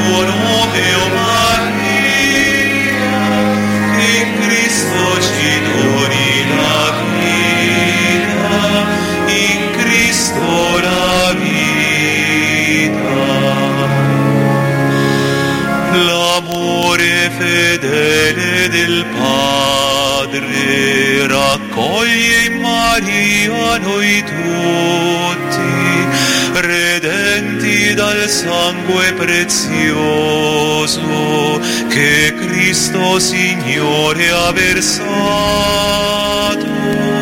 tuo nome, o Maria, che in Cristo ci doni la vita, in Cristo la vita. L'amore fedele del Padre raccoglie in Maria noi tutti, redenti dal sangue prezioso che Cristo Signore ha versato.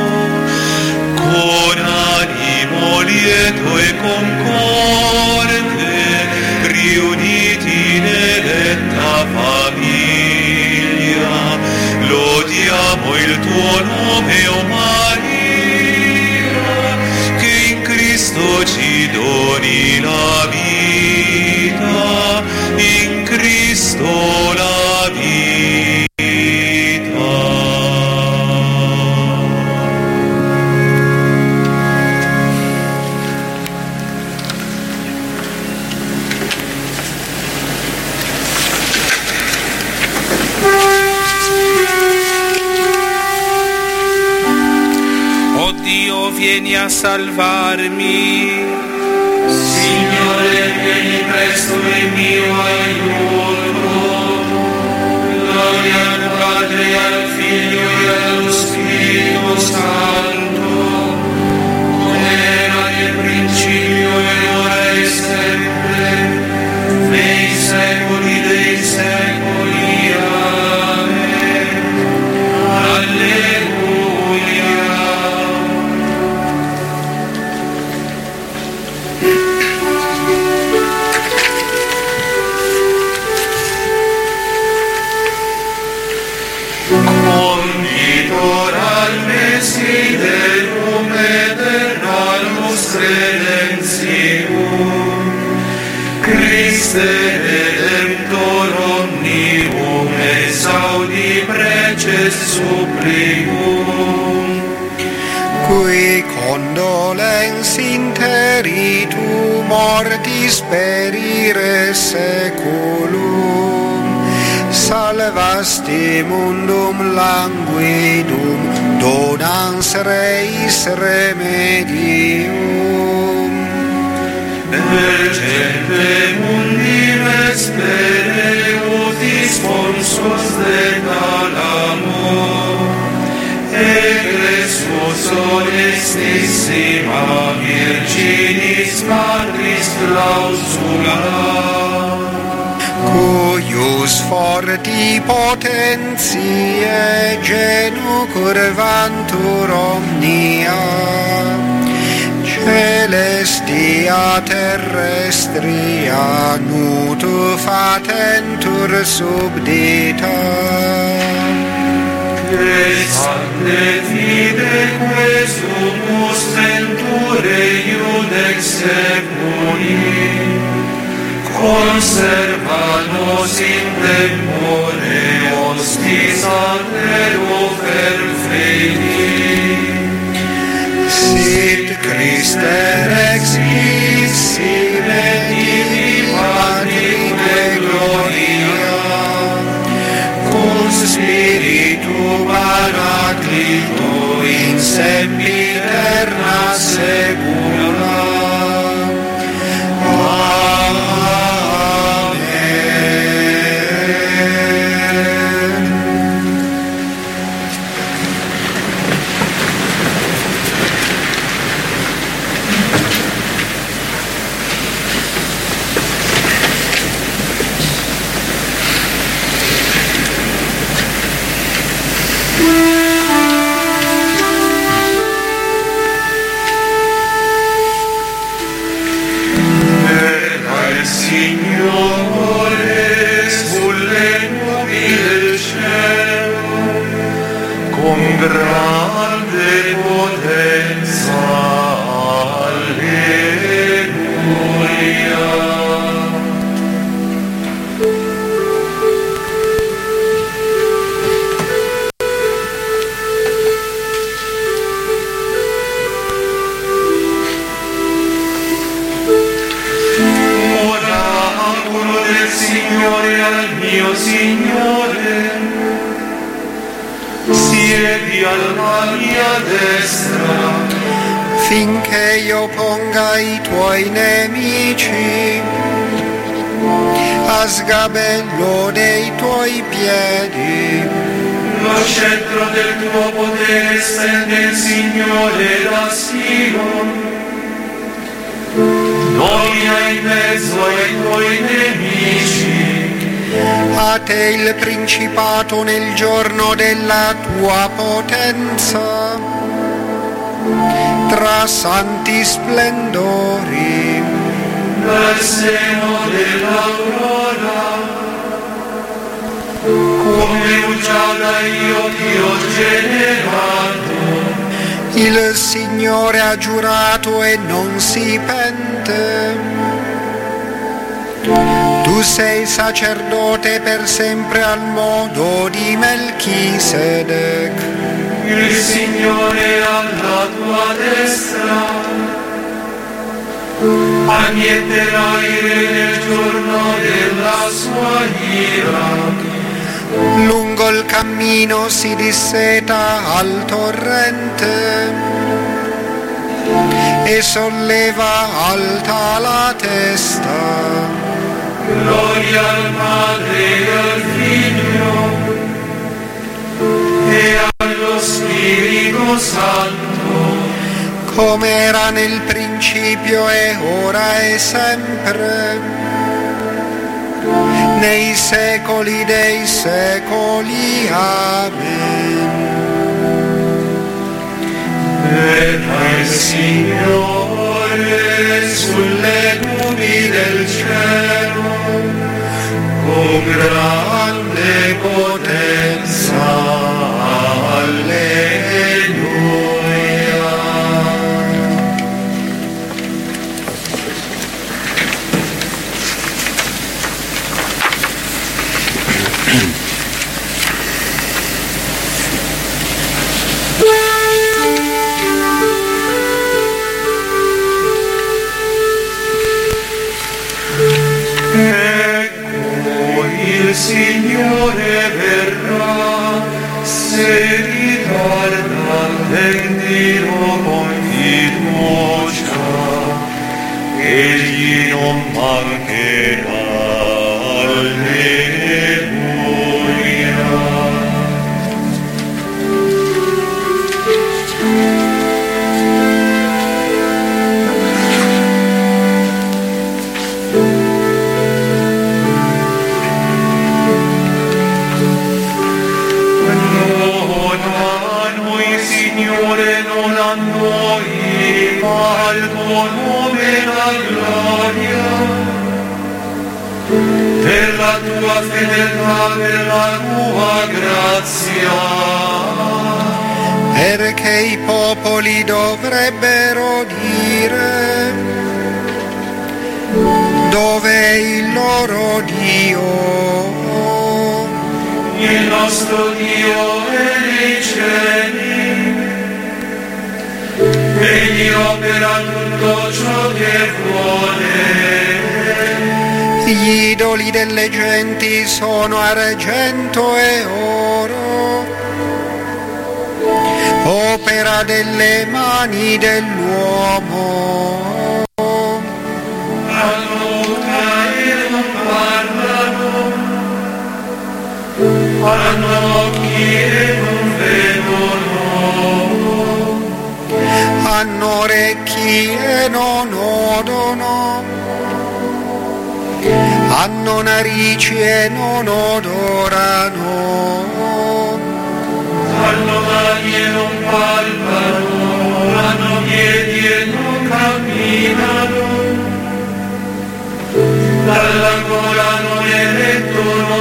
Con animo lieto e concorde, riuniti in eletta famiglia, lodiamo il tuo nome, o Maria, che in Cristo ci doni la vita, in Cristo la vita. Oh Dio, vieni a salvarmi. Signore, vieni presto in mio aiuto. Gloria al Padre, al Figlio e allo Spirito Santo, come era nel principio e ora e sempre, nei secoli dei secoli. Amen. Alleluia. Conditor al Desiderum aeternalus redemptium, Christe Redemptor omnium, esaudi preces supplium. Qui condolens interitu mortis perire seculum, salvasti mundum languidum, donans reis remedium. Urgente mundi vespere utis sponsos de calamo, egresus honestissima Virginis Patris clausula, cuius forti potentiae genu curvantur omnia, celestia terrestria nutu fatentur subdita. Exante fide quesumus venture iudex seculi, conserva nos in tempore hostis altero perfidi. Sit Christe rex issime divi Patrique gloria, cum Spiritu Paraclito in sempiterna secula. Signore al mio Signore, siedi alla mia destra, finché io ponga i tuoi nemici a sgabello dei tuoi piedi. Lo scettro del tuo potere stende il Signore da Sion. Domina in mezzo ai tuoi nemici. A te il principato nel giorno della tua potenza, tra santi splendori. Dal seno dell'aurora, come rugiada io ti ho generato. Il Signore ha giurato e non si pente. Tu sei sacerdote per sempre al modo di Melchisedec. Il Signore alla tua destra annienterà il re nel giorno della sua ira. Lungo il cammino si disseta al torrente e solleva alta la testa. Gloria al Padre e al Figlio e allo Spirito Santo, come era nel principio e ora e sempre, nei secoli dei secoli. Amen. Verrà il Signore sulle nubi del cielo, con grande potenza. Alleluia. Ecco il Signore verrà, se ritarda attendilo con fiducia, egli non mancherà. Alleluia. Signore, non a noi, ma al tuo nome la gloria, per la tua fedeltà, per la tua grazia. Perché i popoli dovrebbero dire: dov'è il loro Dio? Il nostro Dio è nei cieli, egli opera tutto ciò che vuole. Gli idoli delle genti sono argento e oro, opera delle mani dell'uomo. Hanno bocca e non parlano, hanno occhi e non vedono, hanno orecchi e non odono, hanno narici e non odorano, hanno mani e non palpano, hanno piedi e non camminano, dalla gola non emettono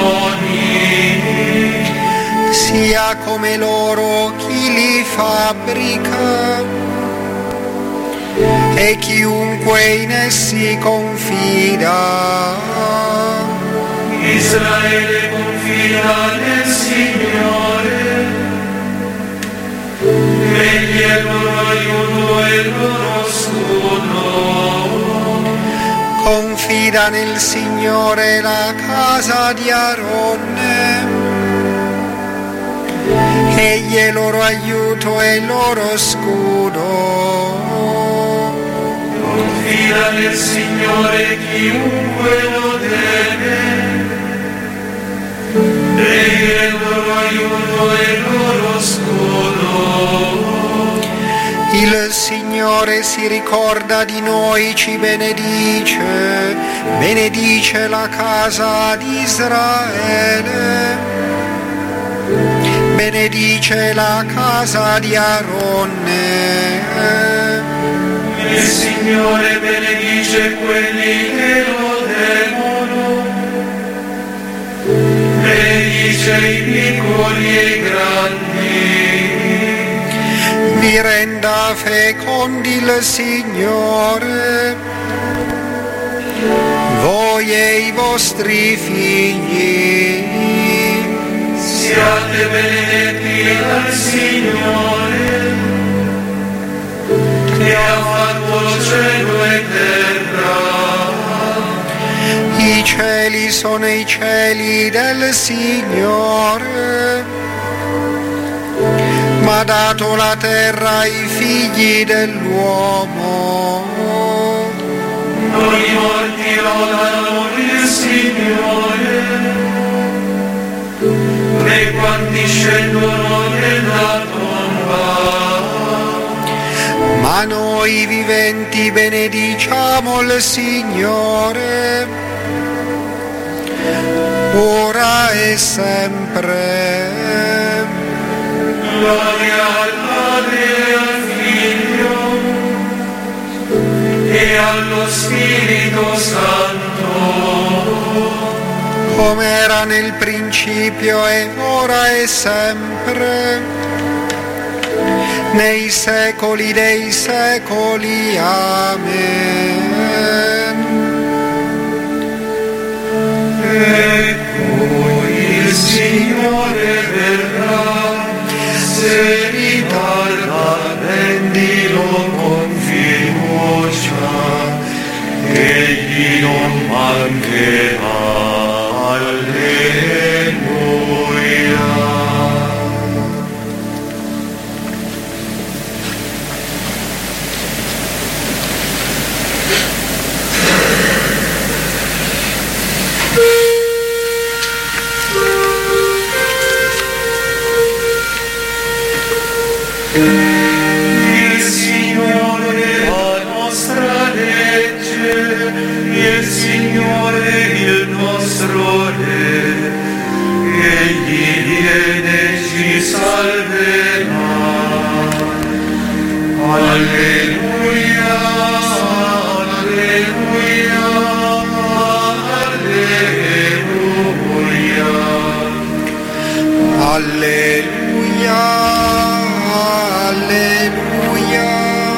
suoni. sia come loro chi li fabbrica e chiunque in essi confida. Israele confida nel Signore, egli è il loro aiuto e il loro scudo. Confida Confida nel Signore la casa di Aronne. Egli è loro aiuto e il loro scudo. Confida nel Signore chiunque lo teme. Egli è il loro aiuto e il loro scudo. Il Signore si ricorda di noi, ci benedice, benedice la casa di Israele, benedice la casa di Aronne. Il Signore benedice quelli che lo temono, benedice i piccoli e i grandi. Vi renda fecondi il Signore, voi e i vostri figli. Siate benedetti dal Signore, che ha fatto cielo e terra. I cieli sono i cieli del Signore, ma ha dato la terra ai figli dell'uomo. Noi morti lodano il Signore, e quanti scendono nella tomba. Ma noi viventi benediciamo il Signore, ora e sempre. Gloria al Padre e al Figlio e allo Spirito Santo, come era nel principio e ora e sempre, nei secoli dei secoli. Amen. Ecco il Signore verrà, se ritarda prendilo con fiducia, egli non mancherà. Alleluia. Il Signore è la nostra legge, il Signore il nostro Re, egli viene e ci salverà. Alleluia, alleluia, alleluia. Alleluia. Alleluia,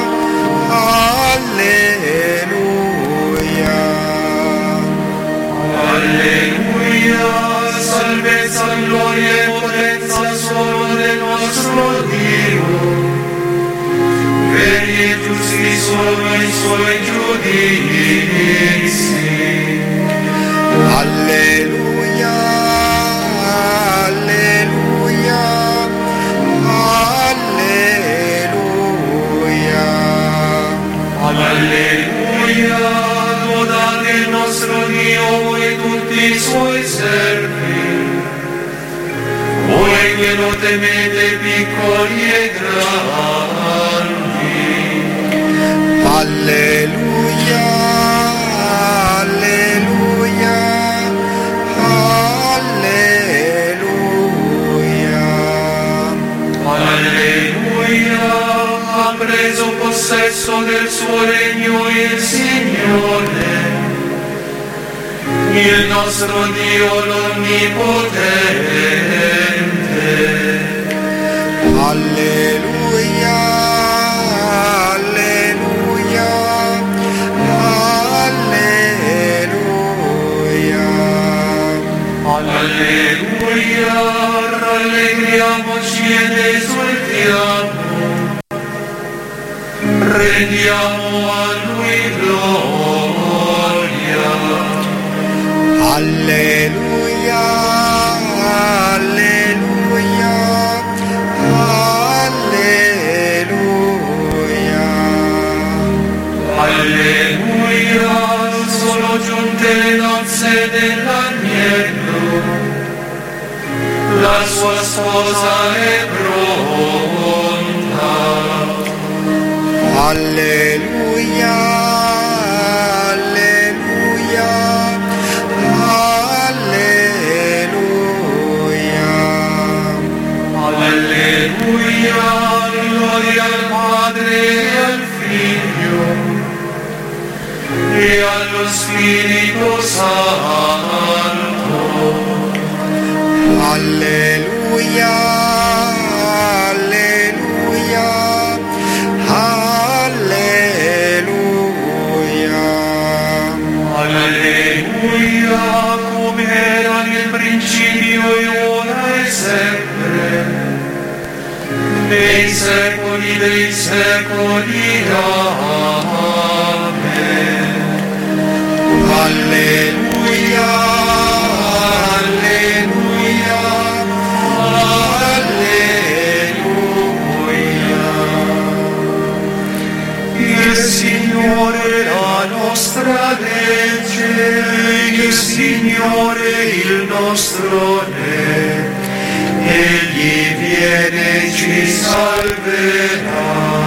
alleluia. Alleluia, salvezza, gloria e potenza sono del nostro Dio. Veri e giusti sono i suoi giudizi. Alleluia, alleluia. Alleluia, lodate il nostro Dio, voi tutti i suoi servi, voi che lo temete piccoli e grandi. Alleluia, alleluia, alleluia. Alleluia, ha preso possesso del suo regno il Signore, il nostro Dio l'Onnipotente. Alleluia, alleluia, alleluia. Alleluia, rallegriamoci ed esultiamo, rendiamo a Lui gloria. Alleluia, alleluia, alleluia. Alleluia, sono giunte le nozze dell'agnello, la sua sposa è pronta. Alleluia, alleluia, alleluia. Alleluia, gloria al Padre e al Figlio e allo Spirito Santo. Alleluia, alleluia, alleluia. Alleluia, come era nel principio e ora e sempre, nei secoli dei secoli. Amen. Alleluia, alleluia, alleluia. Il Signore è la nostra legge, il Signore il nostro Re, Egli viene e ci salverà.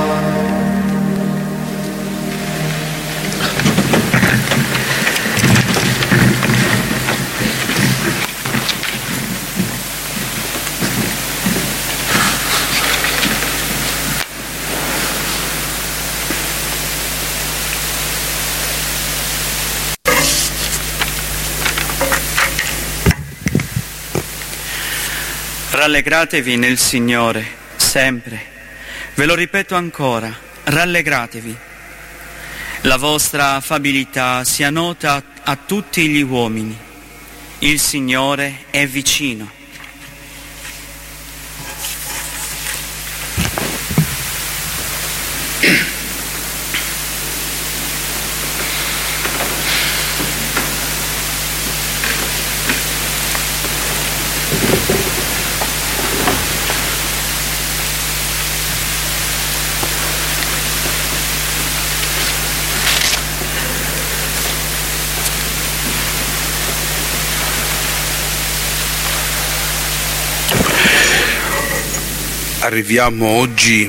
Rallegratevi nel Signore, sempre. Ve lo ripeto ancora, rallegratevi. La vostra affabilità sia nota a tutti gli uomini. Il Signore è vicino. Arriviamo oggi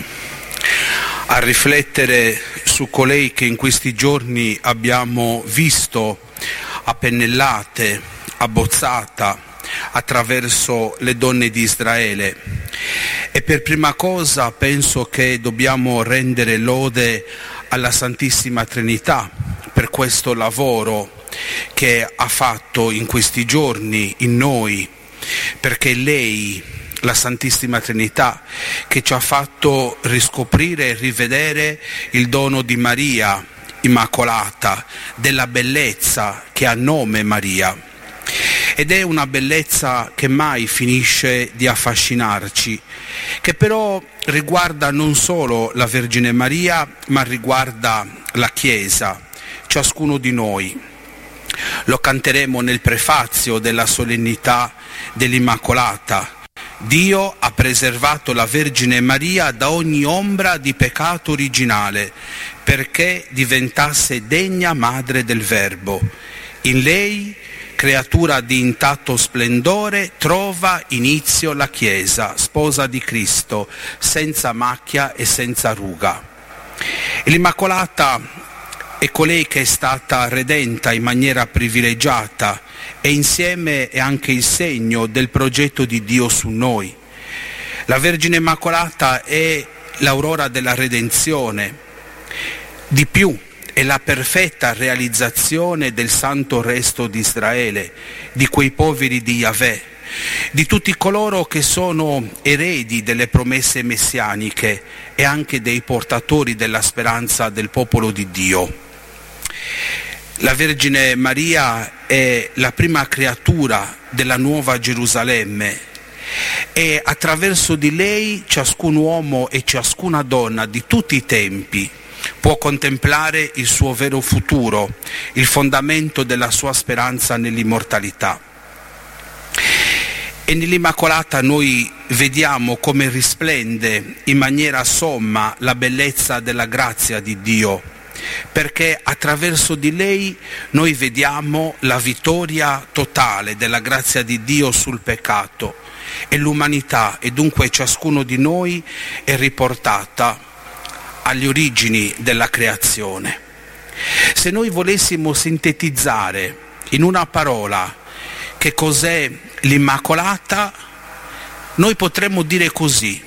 a riflettere su colei che in questi giorni abbiamo visto a pennellate, abbozzata attraverso le donne di Israele. E per prima cosa penso che dobbiamo rendere lode alla Santissima Trinità per questo lavoro che ha fatto in questi giorni in noi, perché lei, la Santissima Trinità, che ci ha fatto riscoprire e rivedere il dono di Maria Immacolata, della bellezza che ha nome Maria. Ed è una bellezza che mai finisce di affascinarci, che però riguarda non solo la Vergine Maria, ma riguarda la Chiesa, ciascuno di noi. Lo canteremo nel prefazio della solennità dell'Immacolata. Dio ha preservato la Vergine Maria da ogni ombra di peccato originale, perché diventasse degna madre del Verbo. In lei, creatura di intatto splendore, trova inizio la Chiesa, sposa di Cristo, senza macchia e senza ruga. E l'Immacolata è colei che è stata redenta in maniera privilegiata e insieme è anche il segno del progetto di Dio su noi. La Vergine Immacolata è l'aurora della redenzione. Di più, è la perfetta realizzazione del santo resto di Israele, di quei poveri di Yahweh, di tutti coloro che sono eredi delle promesse messianiche e anche dei portatori della speranza del popolo di Dio. La Vergine Maria è la prima creatura della nuova Gerusalemme e attraverso di lei ciascun uomo e ciascuna donna di tutti i tempi può contemplare il suo vero futuro, il fondamento della sua speranza nell'immortalità. E nell'Immacolata noi vediamo come risplende in maniera somma la bellezza della grazia di Dio, perché attraverso di lei noi vediamo la vittoria totale della grazia di Dio sul peccato e l'umanità, e dunque ciascuno di noi è riportata alle origini della creazione. Se noi volessimo sintetizzare in una parola che cos'è l'Immacolata, noi potremmo dire così: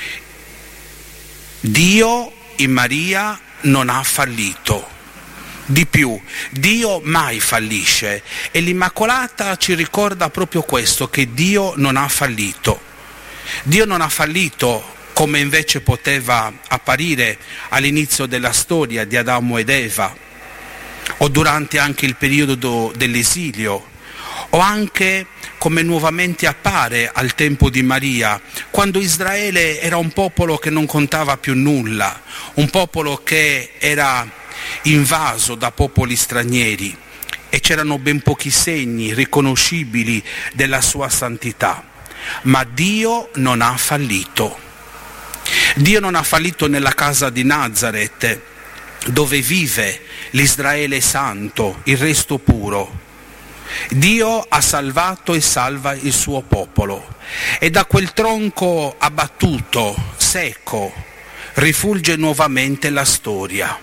Dio in Maria non ha fallito. Di più, Dio mai fallisce, e l'Immacolata ci ricorda proprio questo, che Dio non ha fallito. Dio non ha fallito come invece poteva apparire all'inizio della storia di Adamo ed Eva, o durante anche il periodo dell'esilio, o anche come nuovamente appare al tempo di Maria, quando Israele era un popolo che non contava più nulla, un popolo che era invaso da popoli stranieri, e c'erano ben pochi segni riconoscibili della sua santità. Ma Dio non ha fallito. Dio non ha fallito nella casa di Nazareth, dove vive l'Israele santo, il resto puro. Dio ha salvato e salva il suo popolo, e da quel tronco abbattuto, secco, rifulge nuovamente la storia,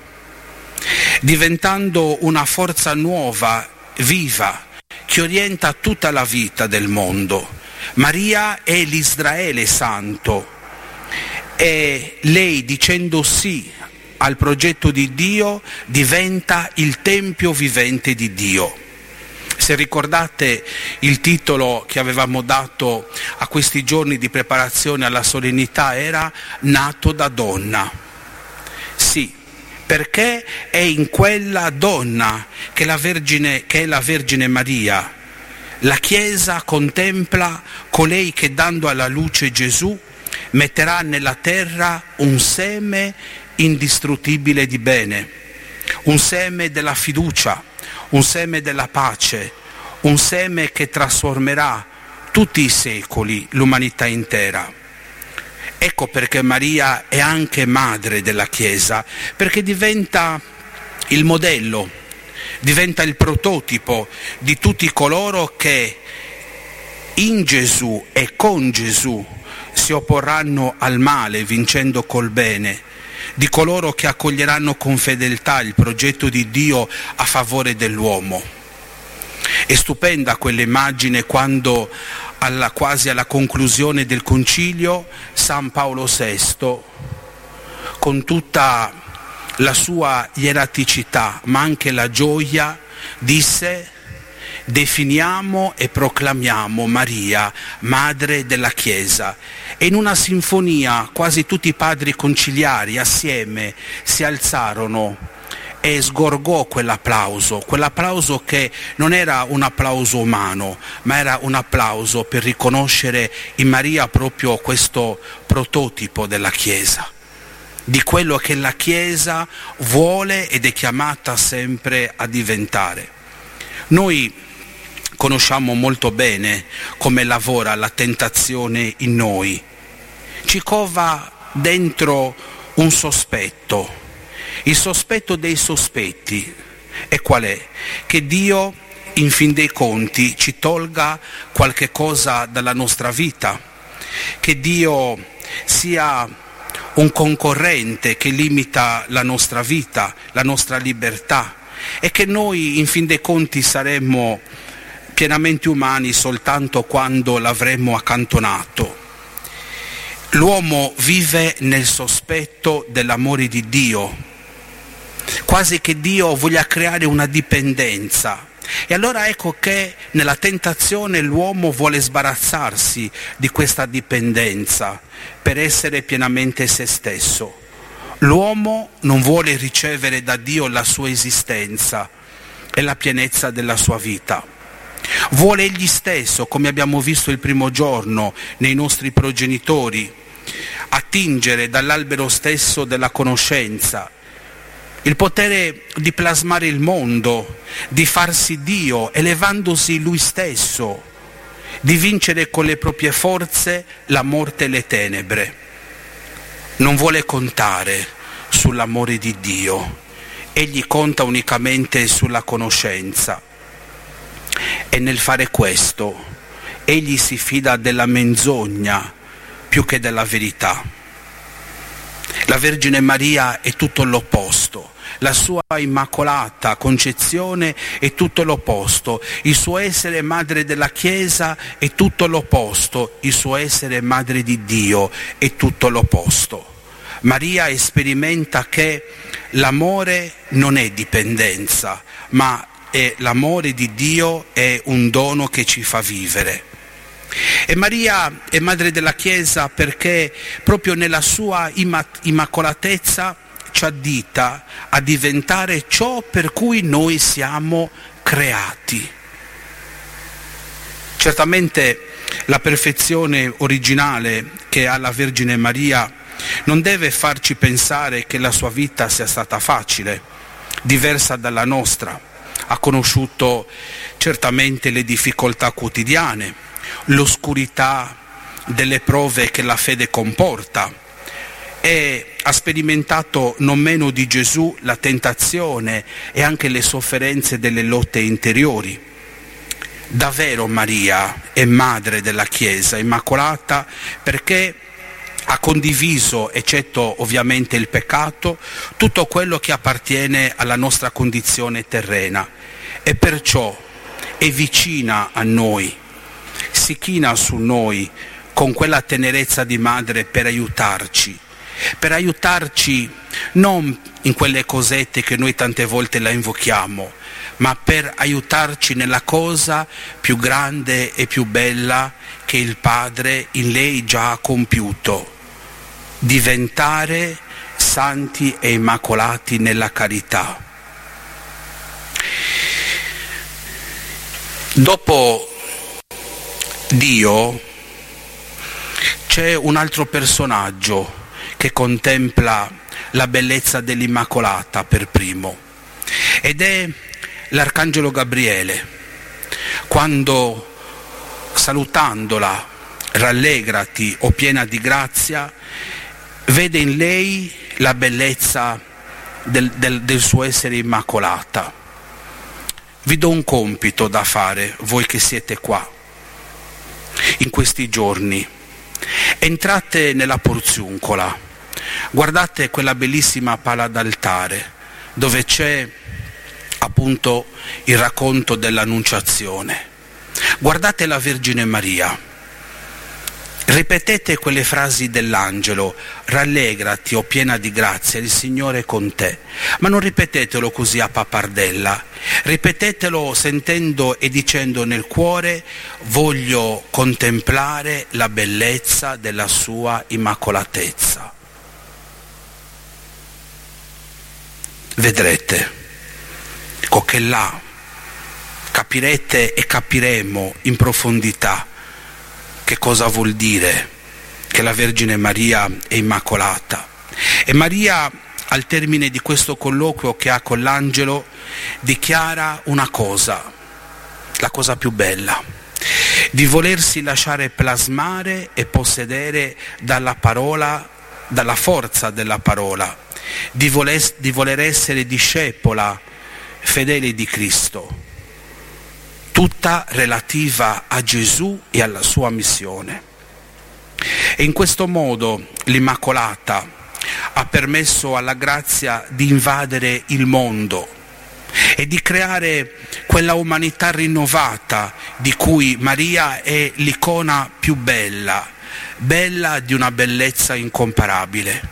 diventando una forza nuova, viva, che orienta tutta la vita del mondo. Maria è l'Israele santo, e lei, dicendo sì al progetto di Dio, diventa il tempio vivente di Dio. Se ricordate, il titolo che avevamo dato a questi giorni di preparazione alla solennità era Nato da donna. Sì, perché è in quella donna che è la Vergine Maria. La Chiesa contempla colei che, dando alla luce Gesù, metterà nella terra un seme indistruttibile di bene, un seme della fiducia, un seme della pace, un seme che trasformerà tutti i secoli, l'umanità intera. Ecco perché Maria è anche madre della Chiesa, perché diventa il modello, diventa il prototipo di tutti coloro che in Gesù e con Gesù si opporranno al male vincendo col bene, di coloro che accoglieranno con fedeltà il progetto di Dio a favore dell'uomo. È stupenda quell'immagine quando quasi alla conclusione del concilio San Paolo VI, con tutta la sua ieraticità ma anche la gioia, disse: definiamo e proclamiamo Maria, madre della Chiesa. E in una sinfonia quasi tutti i padri conciliari assieme si alzarono e sgorgò quell'applauso che non era un applauso umano, ma era un applauso per riconoscere in Maria proprio questo prototipo della Chiesa, di quello che la Chiesa vuole ed è chiamata sempre a diventare. Noi conosciamo molto bene come lavora la tentazione in noi. Ci cova dentro un sospetto, il sospetto dei sospetti. E qual è? Che Dio, in fin dei conti, ci tolga qualche cosa dalla nostra vita, che Dio sia un concorrente che limita la nostra vita, la nostra libertà, e che noi, in fin dei conti, saremmo pienamente umani soltanto quando l'avremmo accantonato. L'uomo vive nel sospetto dell'amore di Dio, quasi che Dio voglia creare una dipendenza. E allora ecco che nella tentazione l'uomo vuole sbarazzarsi di questa dipendenza per essere pienamente se stesso. L'uomo non vuole ricevere da Dio la sua esistenza e la pienezza della sua vita. Vuole egli stesso, come abbiamo visto il primo giorno nei nostri progenitori, attingere dall'albero stesso della conoscenza, il potere di plasmare il mondo, di farsi Dio, elevandosi Lui stesso, di vincere con le proprie forze la morte e le tenebre. Non vuole contare sull'amore di Dio, egli conta unicamente sulla conoscenza. E nel fare questo, egli si fida della menzogna più che della verità. La Vergine Maria è tutto l'opposto. La sua immacolata concezione è tutto l'opposto, il suo essere madre della Chiesa è tutto l'opposto, il suo essere madre di Dio è tutto l'opposto. Maria sperimenta che l'amore non è dipendenza, ma l'amore di Dio è un dono che ci fa vivere. E Maria è madre della Chiesa perché proprio nella sua immacolatezza ci addita a diventare ciò per cui noi siamo creati. Certamente la perfezione originale che ha la Vergine Maria non deve farci pensare che la sua vita sia stata facile, diversa dalla nostra. Ha conosciuto certamente le difficoltà quotidiane, l'oscurità delle prove che la fede comporta, e ha sperimentato non meno di Gesù la tentazione e anche le sofferenze delle lotte interiori. Davvero Maria è madre della Chiesa immacolata perché ha condiviso, eccetto ovviamente il peccato, tutto quello che appartiene alla nostra condizione terrena e perciò è vicina a noi, si china su noi con quella tenerezza di madre per aiutarci non in quelle cosette che noi tante volte la invochiamo, ma per aiutarci nella cosa più grande e più bella che il Padre in lei già ha compiuto, diventare santi e immacolati nella carità. Dopo Dio c'è un altro personaggio che contempla la bellezza dell'Immacolata per primo, ed è l'Arcangelo Gabriele, quando salutandola, rallegrati o piena di grazia, vede in lei la bellezza del suo essere immacolata. Vi do un compito da fare, voi che siete qua, in questi giorni. Entrate nella Porziuncola, guardate quella bellissima pala d'altare dove c'è appunto il racconto dell'Annunciazione. Guardate la Vergine Maria, ripetete quelle frasi dell'angelo: rallegrati o piena di grazia, il Signore è con te. Ma non ripetetelo così a pappardella, ripetetelo sentendo e dicendo nel cuore: voglio contemplare la bellezza della sua immacolatezza. Vedrete che là capirete e capiremo in profondità che cosa vuol dire che la Vergine Maria è immacolata. E Maria, al termine di questo colloquio che ha con l'angelo, dichiara una cosa, la cosa più bella, di volersi lasciare plasmare e possedere dalla parola, dalla forza della parola, di voler essere discepola fedele di Cristo, tutta relativa a Gesù e alla sua missione. E in questo modo l'Immacolata ha permesso alla grazia di invadere il mondo e di creare quella umanità rinnovata di cui Maria è l'icona più bella, bella di una bellezza incomparabile.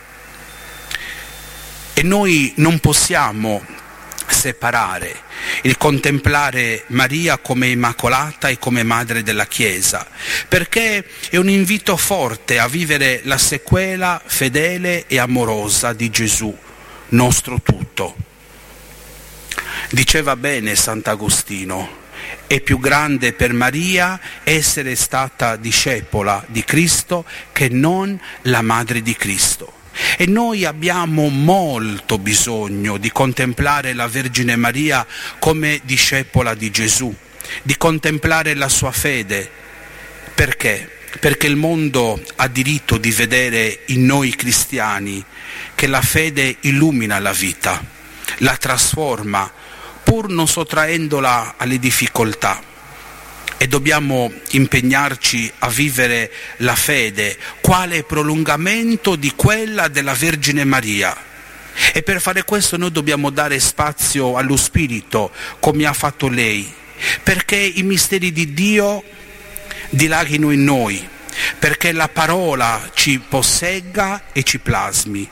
E noi non possiamo separare il contemplare Maria come Immacolata e come Madre della Chiesa, perché è un invito forte a vivere la sequela fedele e amorosa di Gesù, nostro tutto. Diceva bene Sant'Agostino: è più grande per Maria essere stata discepola di Cristo che non la Madre di Cristo. E noi abbiamo molto bisogno di contemplare la Vergine Maria come discepola di Gesù, di contemplare la sua fede. Perché? Perché il mondo ha diritto di vedere in noi cristiani che la fede illumina la vita, la trasforma, pur non sottraendola alle difficoltà. E dobbiamo impegnarci a vivere la fede quale prolungamento di quella della Vergine Maria. E per fare questo noi dobbiamo dare spazio allo Spirito, come ha fatto lei, perché i misteri di Dio dilaghino in noi, perché la parola ci possegga e ci plasmi.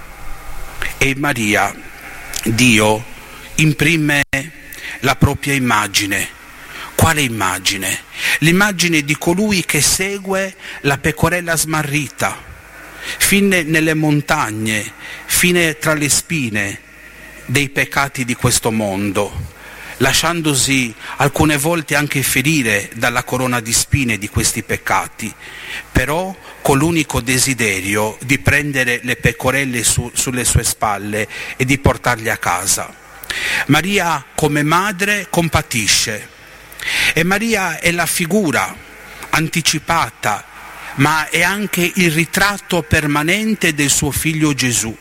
E in Maria Dio imprime la propria immagine. Quale immagine? L'immagine di colui che segue la pecorella smarrita, fine nelle montagne, fine tra le spine dei peccati di questo mondo, lasciandosi alcune volte anche ferire dalla corona di spine di questi peccati, però con l'unico desiderio di prendere le pecorelle sulle sue spalle e di portarle a casa. Maria come madre compatisce. E Maria è la figura anticipata, ma è anche il ritratto permanente del suo figlio Gesù.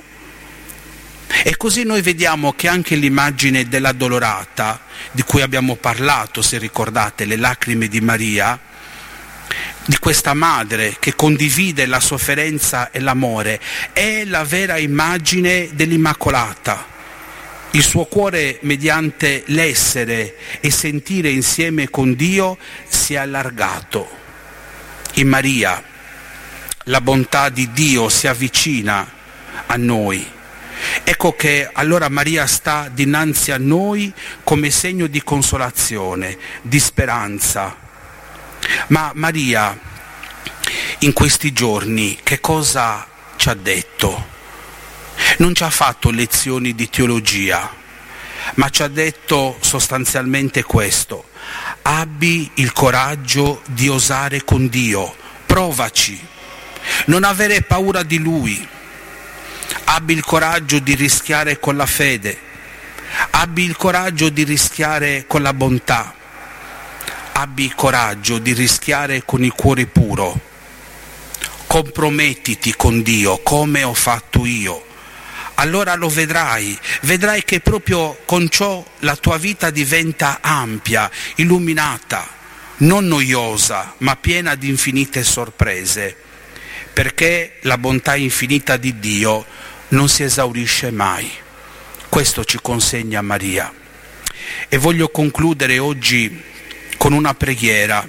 E così noi vediamo che anche l'immagine dell'addolorata, di cui abbiamo parlato, se ricordate, le lacrime di Maria, di questa madre che condivide la sofferenza e l'amore, è la vera immagine dell'Immacolata. Il suo cuore, mediante l'essere e sentire insieme con Dio, si è allargato. In Maria la bontà di Dio si avvicina a noi. Ecco che allora Maria sta dinanzi a noi come segno di consolazione, di speranza. Ma Maria in questi giorni che cosa ci ha detto? Non ci ha fatto lezioni di teologia, ma ci ha detto sostanzialmente questo: abbi il coraggio di osare con Dio, provaci, non avere paura di Lui, abbi il coraggio di rischiare con la fede, abbi il coraggio di rischiare con la bontà, abbi il coraggio di rischiare con il cuore puro, compromettiti con Dio come ho fatto io. Allora lo vedrai che proprio con ciò la tua vita diventa ampia, illuminata, non noiosa, ma piena di infinite sorprese, perché la bontà infinita di Dio non si esaurisce mai. Questo ci consegna Maria. E voglio concludere oggi con una preghiera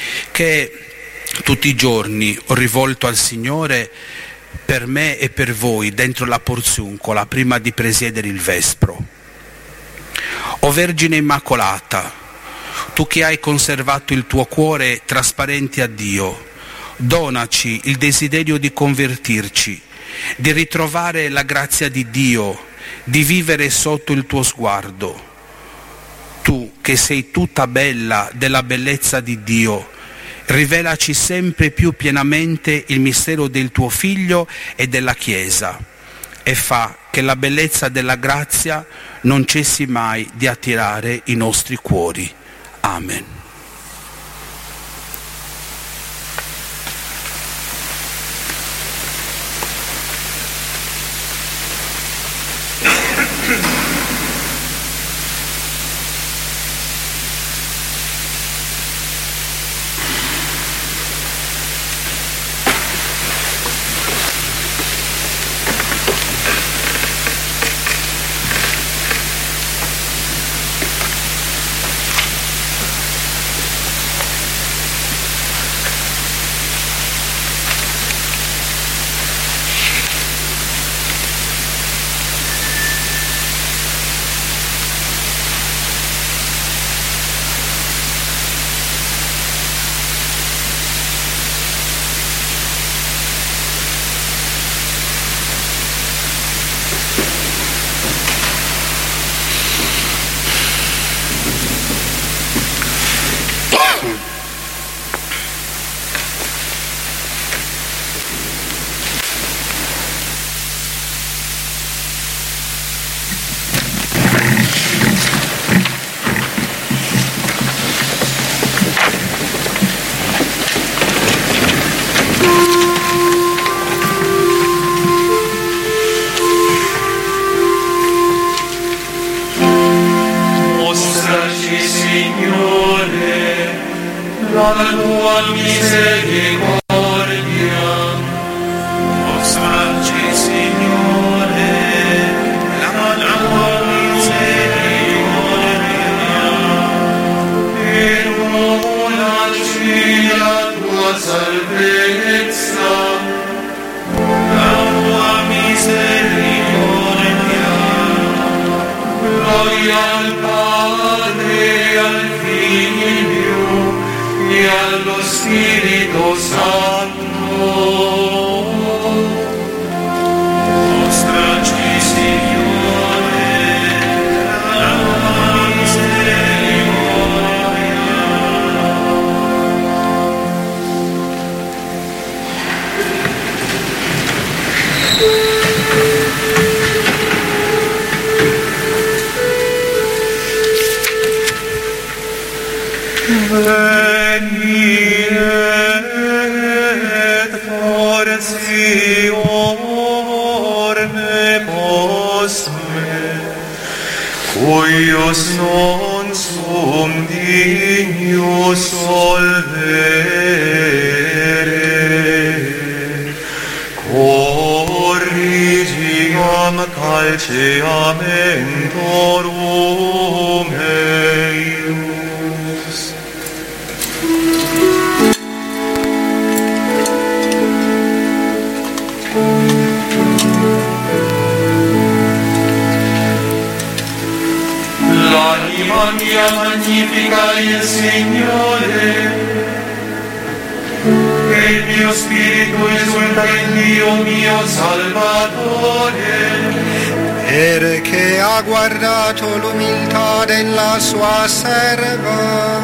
che tutti i giorni ho rivolto al Signore per me e per voi dentro la porziuncola prima di presiedere il Vespro. O Vergine Immacolata, tu che hai conservato il tuo cuore trasparente a Dio, donaci il desiderio di convertirci, di ritrovare la grazia di Dio, di vivere sotto il tuo sguardo. Tu che sei tutta bella della bellezza di Dio, rivelaci sempre più pienamente il mistero del tuo Figlio e della Chiesa e fa che la bellezza della grazia non cessi mai di attirare i nostri cuori. Amen. dalla tua misericordia. Mostraci, Signore, la tua misericordia, e donaci la tua salvezza, la tua misericordia. Gloria al Padre, al Figlio e allo Spirito Santo. Mostraci, Signore, la tua misericordia. Veniet fortiorme post me, cuius non sum dignus solvere, corrigiam calceamentorum eius. L'anima mia magnifica il Signore, e il mio spirito esulta in Dio mio Salvatore, perché ha guardato l'umiltà della sua serva.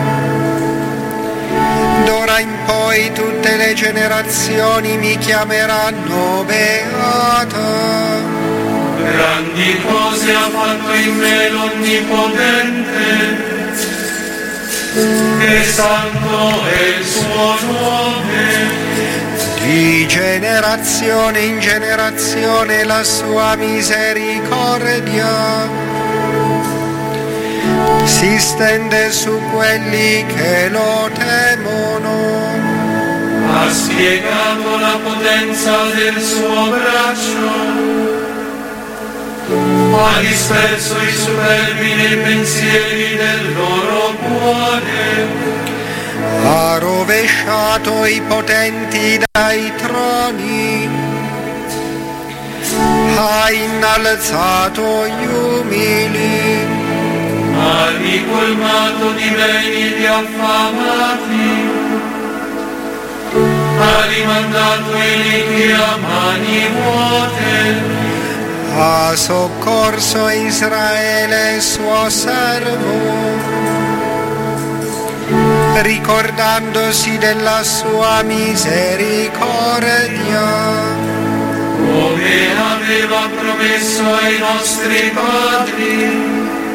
D'ora in poi tutte le generazioni mi chiameranno beata. grandi cose ha fatto in me l'Onnipotente, e santo è il suo nome. Di generazione in generazione la sua misericordia si stende su quelli che lo temono. Ha spiegato la potenza del suo braccio, ha disperso i superbi nei pensieri del loro cuore. Ha rovesciato i potenti dai troni, ha innalzato gli umili, Ha ricolmato di beni gli affamati, ha rimandato i ricchi a mani vuote. ha soccorso Israele suo servo, ricordandosi della sua misericordia, Come aveva promesso ai nostri padri,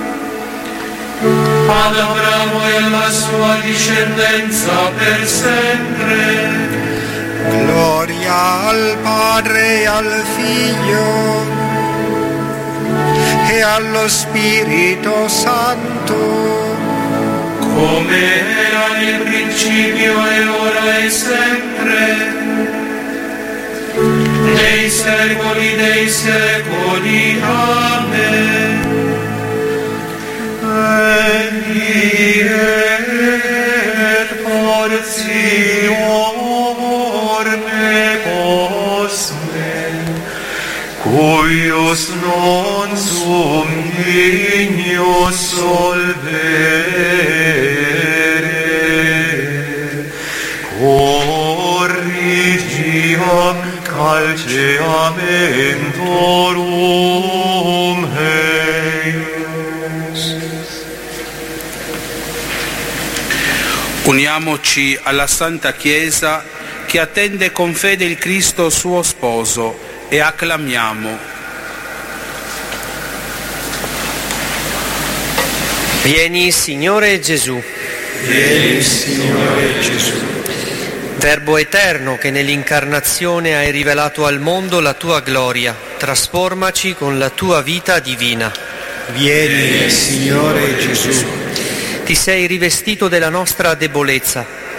ad Abramo e alla sua discendenza per sempre. gloria al Padre e al Figlio e allo Spirito Santo, Come era nel principio e ora e sempre, nei secoli dei secoli. Amen. Veniet fortiorme post me, cuius non sum dignus solvere, corrigiam calceamentorum eius. Uniamoci alla Santa Chiesa che attende con fede il Cristo suo sposo e acclamiamo. Vieni, Signore Gesù. Vieni, Signore Gesù. Verbo eterno che nell'incarnazione hai rivelato al mondo la tua gloria, trasformaci con la tua vita divina. Vieni, Signore Gesù. Ti sei rivestito della nostra debolezza,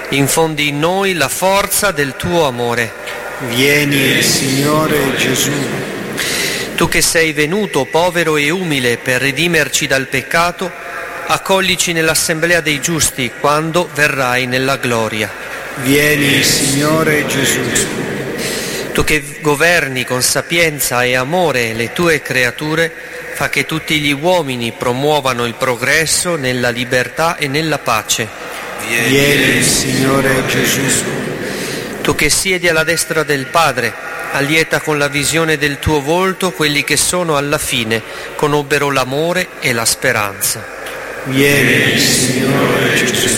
Infondi in noi la forza del tuo amore. Vieni, Signore Gesù. Tu che sei venuto povero e umile per redimerci dal peccato, accoglici nell'assemblea dei giusti quando verrai nella gloria. Vieni, Signore Gesù. Tu che governi con sapienza e amore le tue creature, fa che tutti gli uomini promuovano il progresso nella libertà e nella pace. Vieni, Signore Gesù. Tu che siedi alla destra del Padre, allieta con la visione del tuo volto quelli che sono alla fine conobbero l'amore e la speranza. Vieni, Signore Gesù.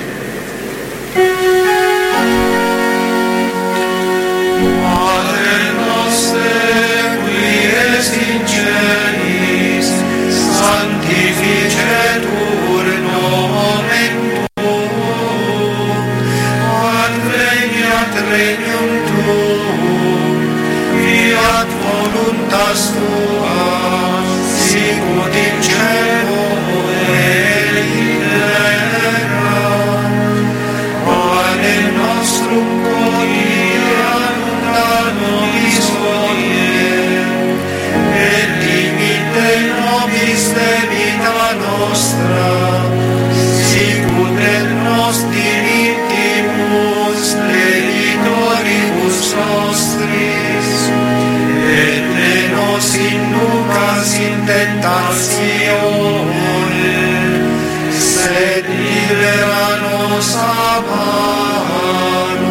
Padre nostro, qui es in celis, sanctificetur nomen tuum, adveniat regnum tuum, fiat voluntas tua, sicut in cielo et in terra. Panem nostrum quotidianum da nobis hodie, et dimitte nobis debita nostra, sicut et nos dimittimus debitoribus nostris, et ne nos inducas in tentatione, sed libera nos a malo.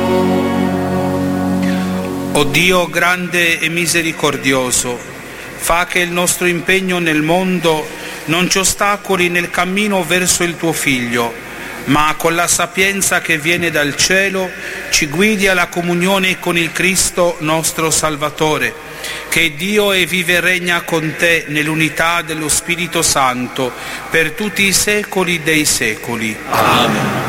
O Dio grande e misericordioso, fa che il nostro impegno nel mondo non ci ostacoli nel cammino verso il tuo Figlio, ma con la sapienza che viene dal cielo ci guidi alla comunione con il Cristo nostro Salvatore, che Dio e vive e regna con te nell'unità dello Spirito Santo per tutti i secoli dei secoli. Amen.